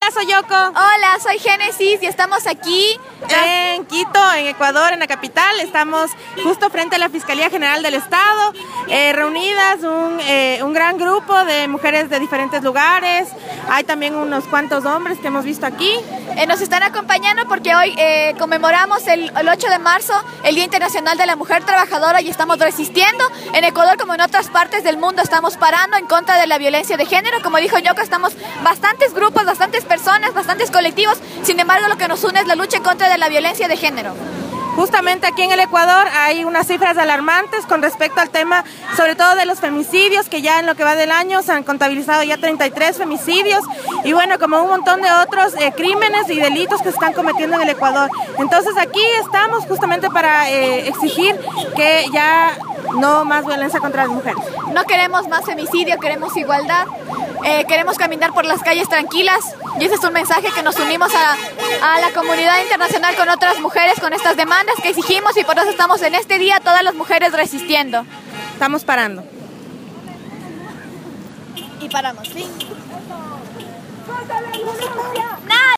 soy Yoko. Hola, soy Génesis y estamos aquí en Quito, en Ecuador, en la capital. Estamos justo frente a la Fiscalía General del Estado, reunidas un gran grupo de mujeres de diferentes lugares. Hay también unos cuantos hombres que hemos visto aquí. Nos están acompañando porque hoy conmemoramos el 8 de marzo, el Día Internacional de la Mujer Trabajadora, y estamos resistiendo. En Ecuador, como en otras partes del mundo, estamos parando en contra de la violencia de género. Como dijo Yoko, estamos bastantes grupos, bastantes personas, bastantes colectivos. Sin embargo, lo que nos une es la lucha en contra de la violencia de género. Justamente aquí en el Ecuador hay unas cifras alarmantes con respecto al tema, sobre todo de los femicidios, que ya en lo que va del año se han contabilizado ya 33 femicidios y bueno, como un montón de otros crímenes y delitos que se están cometiendo en el Ecuador. Entonces aquí estamos justamente para exigir que ya no más violencia contra las mujeres. No queremos más femicidio, queremos igualdad, queremos caminar por las calles tranquilas, y ese es un mensaje que nos unimos a la comunidad internacional con otras mujeres, con estas demandas que exigimos, y por eso estamos en este día todas las mujeres resistiendo. Estamos parando. Y paramos, ¿sí?